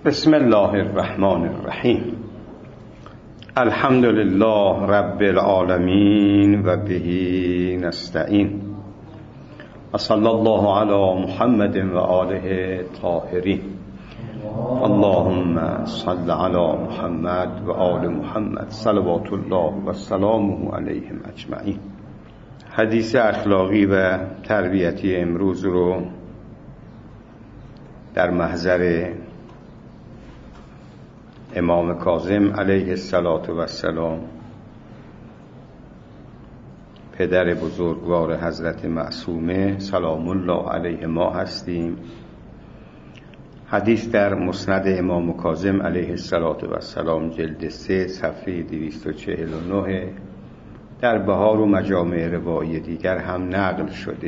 بسم الله الرحمن الرحیم. الحمد لله رب العالمین و به نستعین و صلی الله علی محمد و آله طاهرین. اللهم صل علی محمد و آل محمد صلوات الله و سلامه علیهم اجمعین. حدیث اخلاقی و تربیتی امروز رو در محضر امام کاظم علیه السلام، پدر بزرگوار حضرت معصومه سلام الله علیه ما هستیم. حدیث در مسند امام کاظم علیه السلام جلد 3 صفحه 249 در بهار و مجامع روایی دیگر هم نقل شده.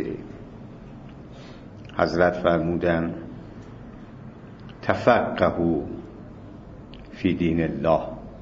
حضرت فرمودند تفقهوا فی دین الله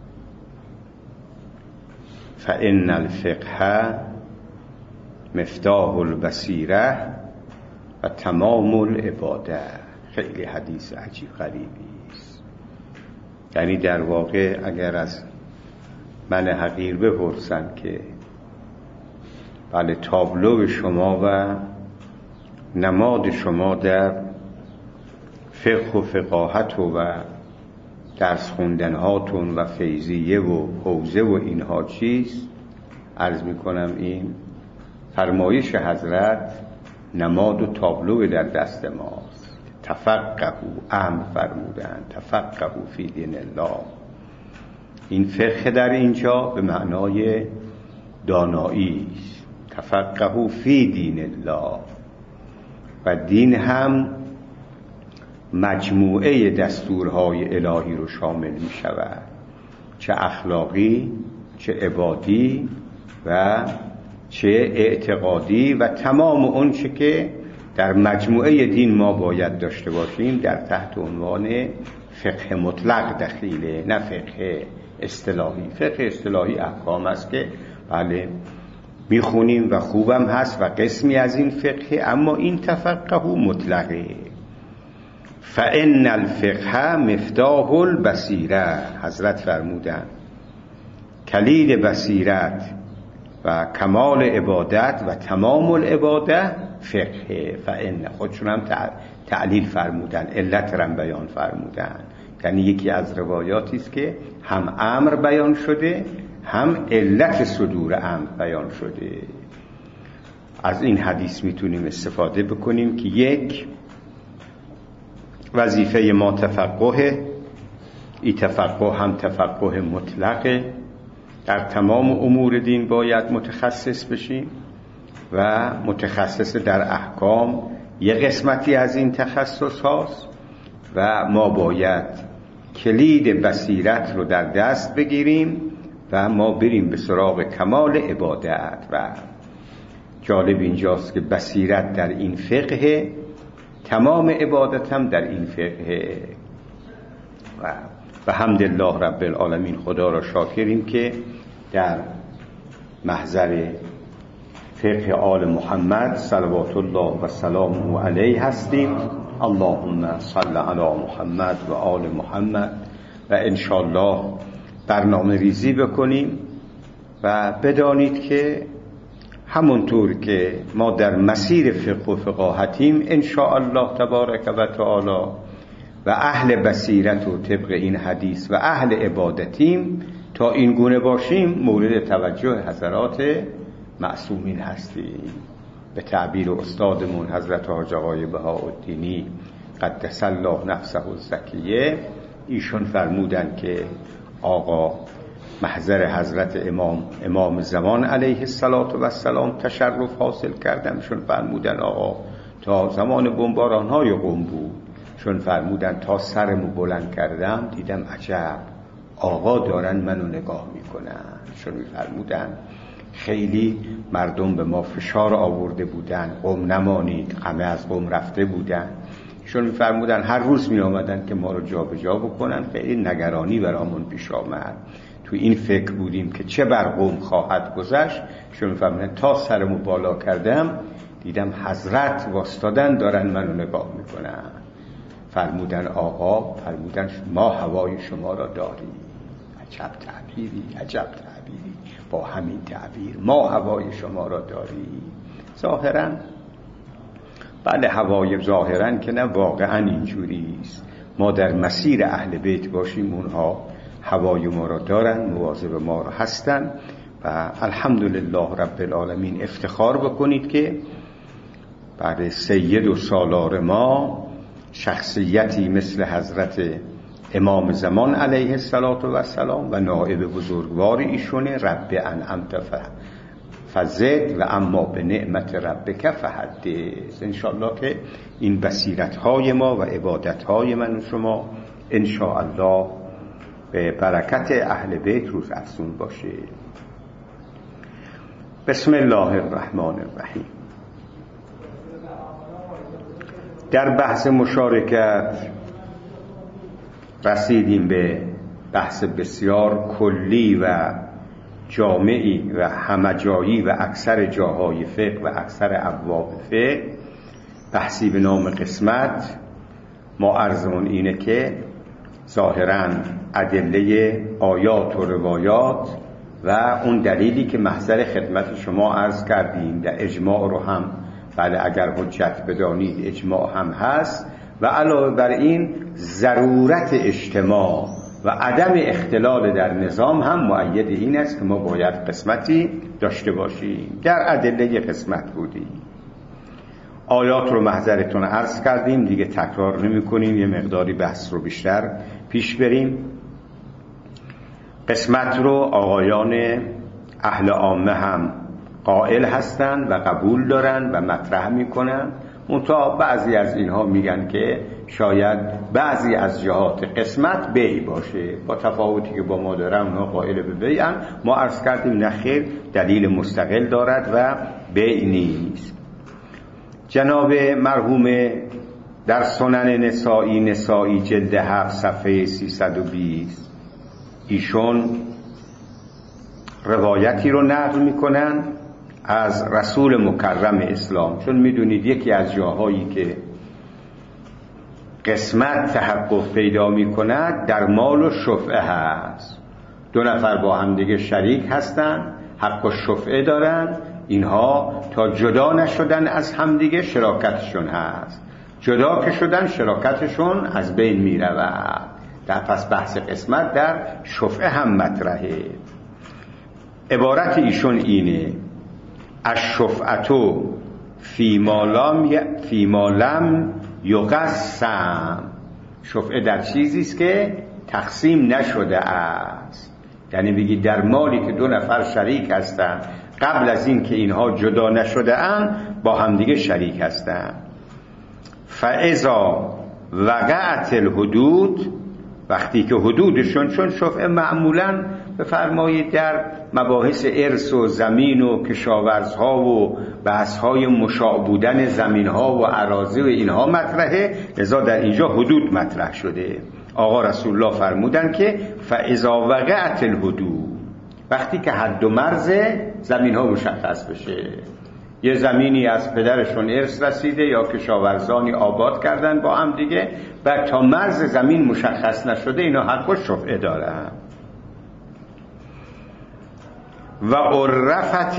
فإن الفقه مفتاح البصیره و تمام العباده. خیلی حدیث عجیب غریبی است. یعنی در واقع اگر از من حقیر بپرسند که بله تابلو شما و نماد شما در فقه و فقاهت و درس خوندن هاتون و فیضیه و حوزه و اینها چیست، عرض میکنم این فرمایش حضرت نماد و تابلو در دست ماست. تفقهوا، امر فرمودن تفقهوا فی دین الله. این فقه در اینجا به معنای دانایی است. تفقهوا فی دین الله و دین هم مجموعه دستورهای الهی رو شامل می شود، چه اخلاقی، چه عبادی و چه اعتقادی و تمام اون چه که در مجموعه دین ما باید داشته باشیم در تحت عنوان فقه مطلق دخیله، نه فقه اصطلاحی. فقه اصطلاحی احکام است که بله میخونیم و خوبم هست و قسمی از این فقه، اما این تفقه مطلقه. فإن الفقه مفتاح البصیره. حضرت فرمودند کلید بصیرت و کمال عبادت و تمام العباده فقه. فإن خودشون هم تعلیل فرمودن، علت رم بیان فرمودن. یعنی یکی از روایاتی است که هم امر بیان شده هم علت صدور امر بیان شده. از این حدیث میتونیم استفاده بکنیم که یک، وظیفه ما تفقه، این تفقه هم تفقه مطلقه. در تمام امور دین باید متخصص بشیم و متخصص در احکام یه قسمتی از این تخصص هاست و ما باید کلید بصیرت رو در دست بگیریم و ما بریم به سراغ کمال عبادت. و جالب اینجاست که بصیرت در این فقه، تمام عبادت هم در این فقه. و حمدالله رب العالمین، خدا را شاکریم که در محضر فقه آل محمد صلوات الله و سلامه علیه هستیم. اللهم صل علی محمد و آل محمد و انشاءالله برنامه ریزی بکنیم و بدانید که همونطور که ما در مسیر فقه و فقاهتیم انشاءالله تبارک و تعالی و اهل بصیرت و طبق این حدیث و اهل عبادتیم، تا این گونه باشیم مورد توجه حضرات معصومین هستیم. به تعبیر استادمون حضرت حاج آقای بهاءالدینی قدس الله نفسه الزکیه، ایشون فرمودن که آقا محضر حضرت امام زمان علیه السلام تشرف حاصل کردم. شون فرمودن آقا تا زمان بمباران‌های قم بود، چون فرمودن تا سرمو بلند کردم دیدم عجب آقا دارن منو نگاه میکنن. چون فرمودن خیلی مردم به ما فشار آورده بودن، قم نمانید، همه از قم رفته بودن. چون فرمودن هر روز می آمدن که ما رو جا به جا بکنن. خیلی نگرانی برامون پیش آمد. تو این فکر بودیم که چه بر قوم خواهد گذشت. چون فرمودن تا سرمو بالا کردم دیدم حضرت واسطادن دارن منو نگاه میکنن. فرمودن آقا، فرمودن ما هوای شما را داریم. عجب تعبیری، عجب تعبیری. با همین تعبیر ما هوای شما را داریم. ظاهرا بله، هوای ظاهرا که نه، واقعا اینجوری است. ما در مسیر اهل بیت باشیم، اونها هوای ما را دارن، مواظب ما را هستن و الحمدلله رب العالمین. افتخار بکنید که بعد سید و سالار ما شخصیتی مثل حضرت امام زمان علیه السلام و نائب بزرگوار ایشونه. رب انعمت فزد و اما به نعمت ربک فحدث. انشاءالله که این بصیرت‌های ما و عبادت‌های من و شما انشاءالله به برکت اهل بیت روز افزون باشه. بسم الله الرحمن الرحیم. در بحث مشارکت رسیدیم به بحث بسیار کلی و جامعی و همجایی و اکثر جاهای فقه و اکثر ابواب فقه. بحثی به نام قسمت. ما عرضمون اینه که ظاهراً ادله آیات و روایات و اون دلیلی که محضر خدمت شما عرض کردیم در اجماع رو هم بله اگر حجت بدانید اجماع هم هست و علاوه بر این ضرورت اجتماع و عدم اختلال در نظام هم مؤید این است که ما باید قسمتی داشته باشیم. در ادله قسمت بودیم. آیات رو محضرتون عرض کردیم، دیگه تکرار نمی کنیم، یه مقداری بحث رو بیشتر پیش بریم. قسمت رو آقایان اهل عامه هم قائل هستن و قبول دارن و مطرح میکنن. منتها بعضی از اینها میگن که شاید بعضی از جهات قسمت بیع باشه، با تفاوتی که با ما دارن اونها قائل به بیعن. ما عرض کردیم نخیر، دلیل مستقل دارد و بیع نیست. جناب مرحوم در سنن نسائی جلد 7 صفحه 320 ایشون روایتی رو نقل میکنن از رسول مکرم اسلام. چون میدونید یکی از جاهایی که قسمت تحقق پیدا میکند در مال و شفعه هست. دو نفر با هم دیگه شریک هستن، حق و شفعه دارن، اینها تا جدا نشدن از همدیگه شراکتشون هست. جدا که شدن شراکتشون از بین میرود. در پس بحث قسمت در شفعه هم مطرحه. عبارت ایشون اینه: الشفعتو فیما لم یقسم. شفعه در چیزی است که تقسیم نشده است. یعنی بگید در مالی که دو نفر شریک هستند قبل از این که اینها جدا نشده اند با همدیگه شریک هستند. فاذا وقعت الحدود، وقتی که حدودشون، چون شفعه معمولاً بفرمایید در مباحث ارث و زمین و کشاورزها و بحث‌های مشاع بودن زمین‌ها و اراضی و اینها مطرحه، لذا در اینجا حدود مطرح شده. آقا رسول الله فرمودن که فاذا وقعت الحدود، وقتی که حد و مرز زمین‌ها مشخص بشه. یه زمینی از پدرشون ارث رسیده یا کشاورزانی آباد کردن با هم دیگه و تا مرز زمین مشخص نشده، اینا حق و شفعه دارن. و عرفت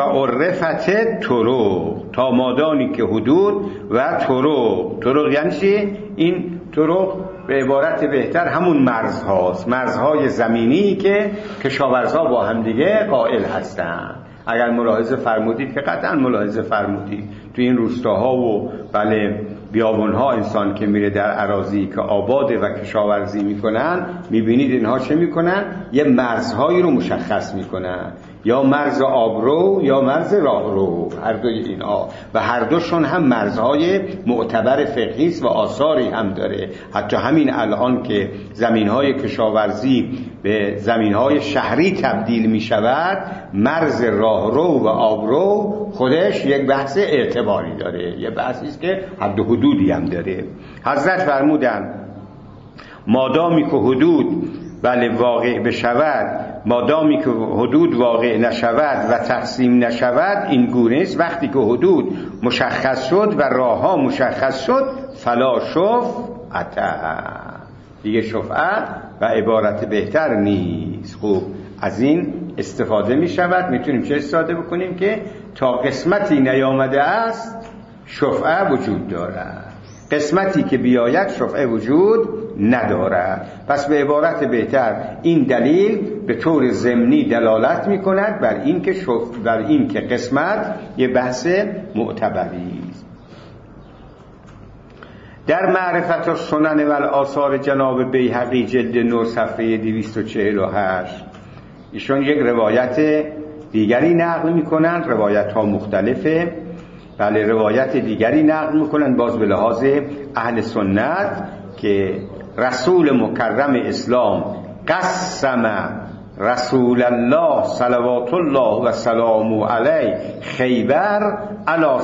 طرق، تا مادانی که حدود و طرق یعنی چی؟ این طرق به عبارت بهتر همون مرزهاست، مرزهای زمینی که کشاورزا با هم دیگه قائل هستن. اگر ملاحظه فرمودید که قطعا ملاحظه فرمودید تو این روستاها و بله بیابونها انسان که میره در اراضی که آباده و کشاورزی میکنن، میبینید اینها چه میکنن؟ یه مرزهایی رو مشخص میکنن، یا مرز آبرو یا مرز راهرو، هر دوی اینها، و هر دوشون هم مرزهای معتبر فقهی است و آثاری هم داره. حتی همین الان که زمینهای کشاورزی به زمینهای شهری تبدیل می شود، مرز راهرو و آبرو خودش یک بحث اعتباری داره، یک بحثی است که حد و حدودی هم داره. حضرت فرمودن مادامی که حدود بله واقع بشود، مادامی که حدود واقع نشود و تقسیم نشود، این گونه است. وقتی که حدود مشخص شد و راهها مشخص شد، فلا شف شفعته، دیگه شفعه و عبارت بهتر نیست. خوب از این استفاده می شود. میتونیم چه استفاده بکنیم که تا قسمتی نیامده است شفعه وجود دارد، قسمتی که بیاید شفعه وجود ندارد. پس به عبارت بهتر این دلیل به طور ضمنی دلالت می کند بر این که قسمت یه بحث معتبری است. در معرفت السنن و الآثار جناب بیهقی جلد 9 صفحه 248 ایشون یک روایت دیگری نقل میکنن، روایت ها مختلفه، بله روایت دیگری نقل میکنن باز به لحاظ اهل سنت که رسول مکرم اسلام قسم رسول الله صلوات الله و سلامه علیه خیبر علی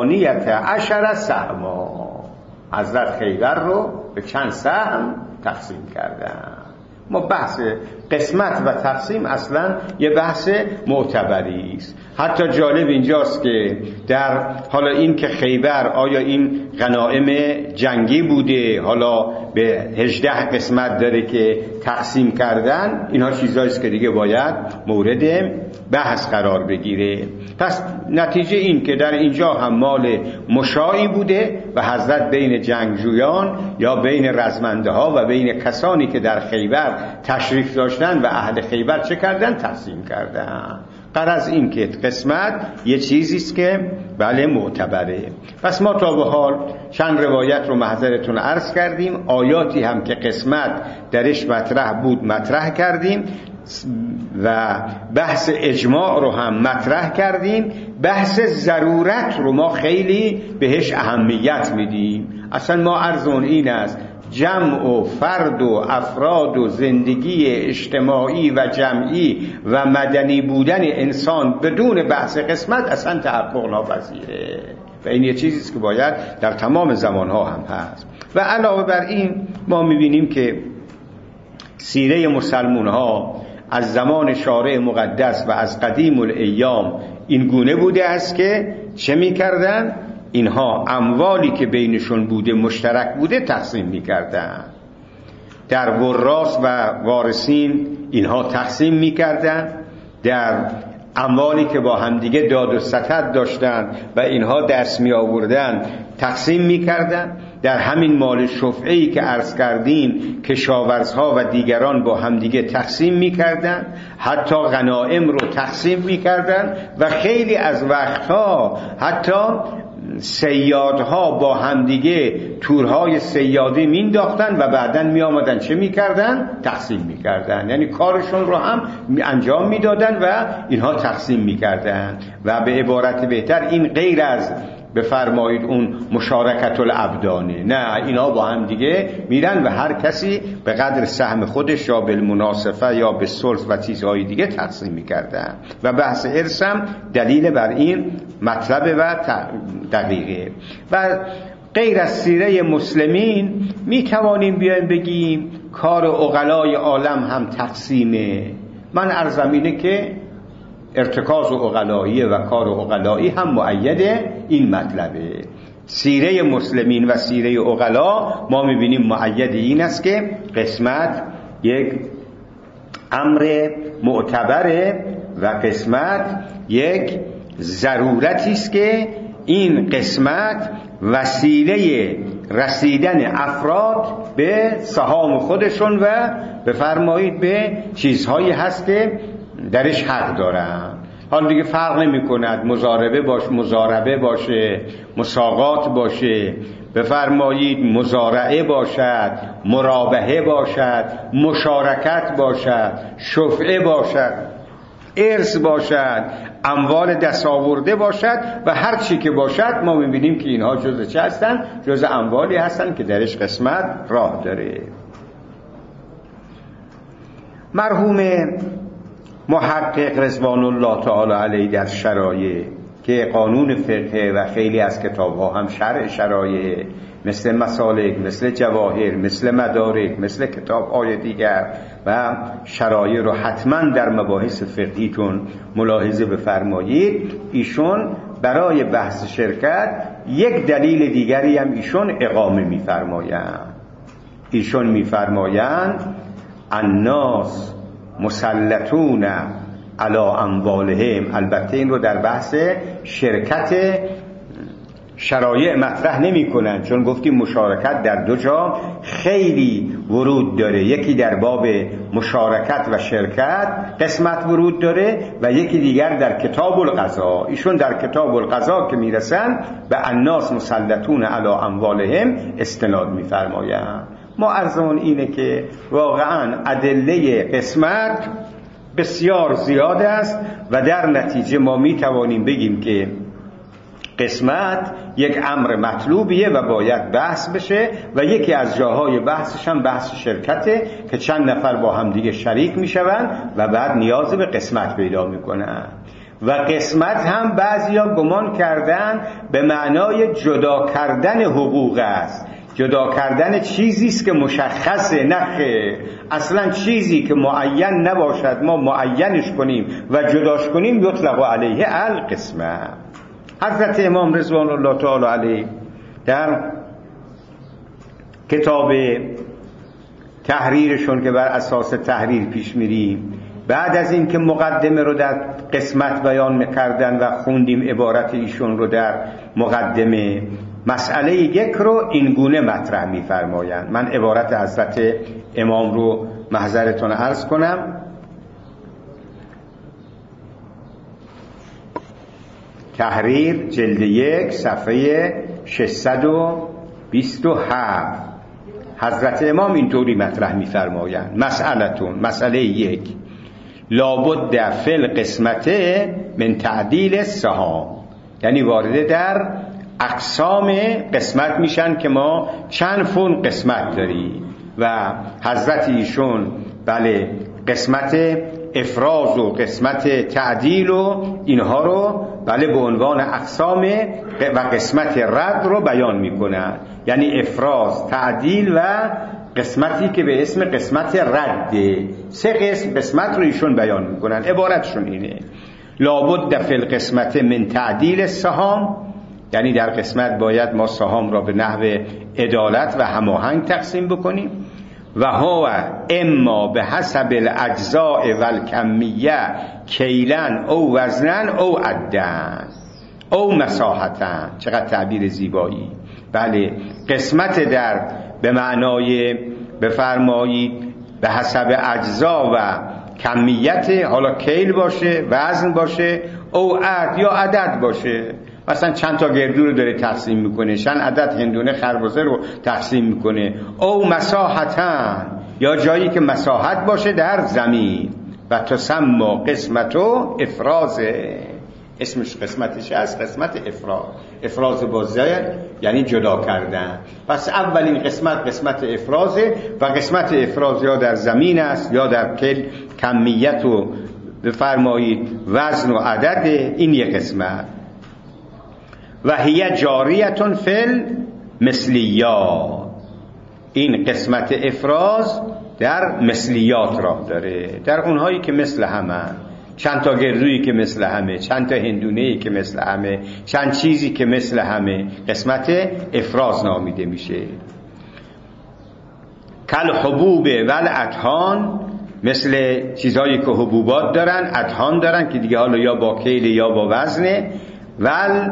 18 سهما، حضرت خیبر رو به چند سهم تقسیم کردن. ما بحث قسمت و تقسیم اصلا یه بحث معتبری است. حتی جالب اینجاست که در حالا این که خیبر آیا این غنایم جنگی بوده، حالا به 18 قسمت داره که تقسیم کردن، اینها چیزایی است که دیگه باید مورد بحث قرار بگیره. پس نتیجه این که در اینجا هم مال مشاعی بوده و حضرت بین جنگجویان یا بین رزمنده ها و بین کسانی که در خیبر تشریف داشتن و اهل خیبر چه کردن؟ تقسیم کردن. غرض این که قسمت یه چیزی است که بله معتبره. پس ما تا به حال چند روایت رو محضرتون عرض کردیم، آیاتی هم که قسمت درش مطرح بود مطرح کردیم و بحث اجماع رو هم مطرح کردیم. بحث ضرورت رو ما خیلی بهش اهمیت میدیم. اصلا ما عرضون این است جمع و فرد و افراد و زندگی اجتماعی و جمعی و مدنی بودن انسان بدون بحث قسمت اصلا تحقق ناپذیره و این یه چیزیست که باید در تمام زمانها هم هست. و علاوه بر این ما میبینیم که سیره مسلمون ها از زمان شارع مقدس و از قدیم الایام این گونه بوده است که چه میکردن؟ اینها اموالی که بینشون بوده مشترک بوده تقسیم میکردن. در وراث و وارثین اینها تقسیم میکردن، در اموالی که با همدیگه داد و ستد داشتن و اینها دست می آوردن تقسیم میکردن. در همین مال شفعه‌ای که عرض کردیم کشاورزها و دیگران با همدیگه تقسیم میکردن، حتی غنایم رو تقسیم میکردن و خیلی از وقتها حتی صیادها با همدیگه تورهای صیادی مینداختن و بعداً می آمدن چه میکردن؟ تقسیم میکردن. یعنی کارشون رو هم انجام میدادن و اینها تقسیم میکردن. و به عبارت بهتر این غیر از بفرمایید اون مشارکت الابدانه، نه، اینا با هم دیگه میرن و هر کسی به قدر سهم خودش یا بالمناسفه یا به ثلث و چیزهای دیگه تقسیم میکردن. و بحث ارث هم دلیل بر این مطلب و دقیقه. و غیر از سیره مسلمین میتوانیم بیایم بگیم کار عقلای عالم هم تقسیمه. من عرضم اینه که ارتکاز عقلایی و کار عقلایی هم مؤید این مطلبه. سیره مسلمین و سیره عقلا ما میبینیم مؤید این است که قسمت یک امر معتبره و قسمت یک ضرورتی است که این قسمت وسیله رسیدن افراد به سهام خودشون و بفرمایید به چیزهایی هست که درش حق دارن. حالا دیگه فرق نمی کند مزاربه باشه، مساقات باشه، بفرمایید مزارعه باشد، مرابحه باشد، مشارکت باشد، شفعه باشد، ارث باشد، اموال دست آورده باشد و هر چی که باشد ما میبینیم که اینها جزء چه هستن؟ جزء اموالی هستن که درش قسمت راه داره. مرحوم محقق رضوان الله تعالی علیه در شرایع که قانون فقه و خیلی از کتاب‌ها هم شرع شرایع مثل مسالک، مثل جواهر، مثل مدارک، مثل کتاب‌های دیگر و شرایع رو حتما در مباحث فقهیتون ملاحظه بفرمایید. ایشون برای بحث شرکت یک دلیل دیگری هم ایشون اقامه می‌فرمایند. ایشون میفرمایند الناس مسلطون علی اموالهم. البته این رو در بحث شرکت شرایع مطرح نمی کنن، چون گفتیم مشارکت در دو جا خیلی ورود داره. یکی در باب مشارکت و شرکت قسمت ورود داره و یکی دیگر در کتاب القضا. ایشون در کتاب القضا که میرسن به الناس مسلطون علی اموالهم استناد میفرمایند. ما عرضمون اینه که واقعا ادله قسمت بسیار زیاد است و در نتیجه ما میتوانیم بگیم که قسمت یک امر مطلوبیه و باید بحث بشه و یکی از جاهای بحثش هم بحث شرکته که چند نفر با هم دیگه شریک میشوند و بعد نیاز به قسمت پیدا میکنن. و قسمت هم بعضیا گمان کردن به معنای جدا کردن حقوق است، جدا کردن چیزی است که مشخصه. نخه، اصلا چیزی که معین نباشد ما معینش کنیم و جداش کنیم یطلق علیه القسمت. حضرت امام رضوان الله تعالی علیه در کتاب تحریرشون که بر اساس تحریر پیش میریم، بعد از این که مقدمه رو در قسمت بیان میکردن و خوندیم عبارت ایشون رو در مقدمه، مسئله یک رو این گونه مطرح میفرمایند. من عبارت حضرت امام رو محضرتون عرض کنم. تحریر جلد 1 صفحه 627 حضرت امام اینطوری مطرح می‌فرمایند: مسئله 1 لابد فی القسمت من تعدیل السهام. یعنی وارد در اقسام قسمت میشن که ما چند فون قسمت داریم و حضرت ایشون بله قسمت افراز و قسمت تعدیل و اینها رو بله به عنوان اقسام و قسمت رد رو بیان میکنن. یعنی افراز، تعدیل و قسمتی که به اسم قسمت رده. 3 قسمت رو ایشون بیان میکنن. عبارتشون اینه: لابد فی القسمت من تعدیل السهام. یعنی در قسمت باید ما سهام را به نحو عدالت و هماهنگ تقسیم بکنیم. و هو اما به حسب الاجزاء والکمیه کیلن او وزنن او عدن او مساحتن. چقدر تعبیر زیبایی. بله، قسمت در به معنای بفرمایید به حسب اجزا و کمیت، حالا کیل باشه، وزن باشه، او عد یا عدد باشه. مثلا چند تا گردو رو داره تقسیم میکنه، چند عدد هندونه خربزه رو تقسیم میکنه. او مساحتن، یا جایی که مساحت باشه در زمین. و تسمى قسمتو افرازه. اسمش قسمتش هست قسمت افراز. افراز با زیر یعنی جدا کردن. پس اولین قسمت افرازه و قسمت افراز یا در زمین است یا در کمیت و بفرمایید وزن و عدد. این یک قسمت. و هی جاریتون فل مثلیات. این قسمت افراز در مثلیات راه داره، در اونهایی که مثل همه، چند تا گردویی که مثل همه، چند تا هندونه‌ای که مثل همه، چند چیزی که مثل همه، قسمت افراز نامیده میشه. کل حبوب ول اطحان، مثل چیزهایی که حبوبات دارن، اطحان دارن که دیگه حالا یا با کیل یا با وزنه. ول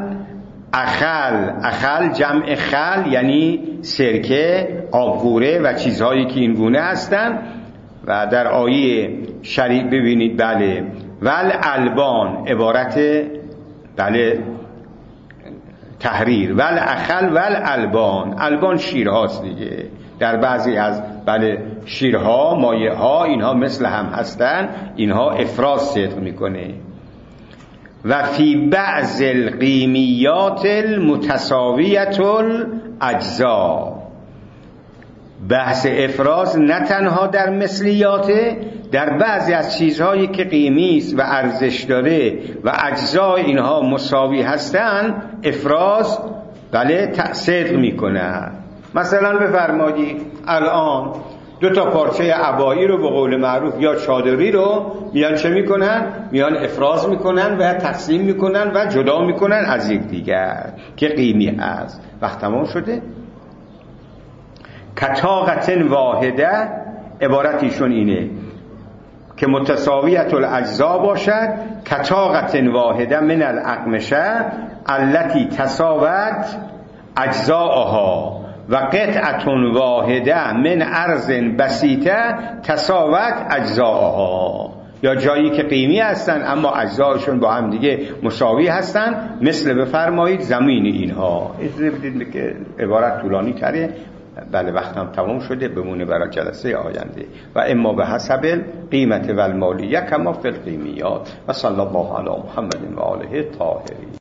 اخل جمع خل یعنی سرکه، آبگوره و چیزهایی که این گونه هستن. و در آیه شریف ببینید بله ول البان، عبارت بله تحریر. ول اخل ول البان، البان شیرهاست دیگه. در بعضی از بله شیرها، مایه ها، اینها مثل هم هستن، اینها افراز صدق میکنه. و فی بعض القیمیات المتساویت الاجزا. بحث افراز نه تنها در مثلیاته، در بعضی از چیزهایی که قیمی است و ارزش داره و اجزای اینها مساوی هستن، افراز بله صدق میکنه. مثلا بفرمایید الان 2 تا پارچه عبایی رو به قول معروف یا چادری رو میان چه میکنن؟ میان افراز میکنن و تقسیم میکنن و جدا میکنن از یک دیگر که قیمی هست. وقت تمام شده؟ کطاقت واحده عبارتیشون اینه که متساویت الاجزا باشد، کطاقت واحده من الاقمشه التي تساوت اجزاءها و قطعه واحده من ارض بسیطه تساوت اجزاءها. یا جایی که قیمی هستن اما اجزایشون با هم دیگه مساوی هستن، مثل بفرمایید زمین اینها. اجازه بدید که عبارت طولانی تره، بله وقتم تمام شده، بمونه برای جلسه آینده. و اما به حسب قیمت و المالیه کما فی القیمیات. و صلی الله علی محمد و آله طاهرین.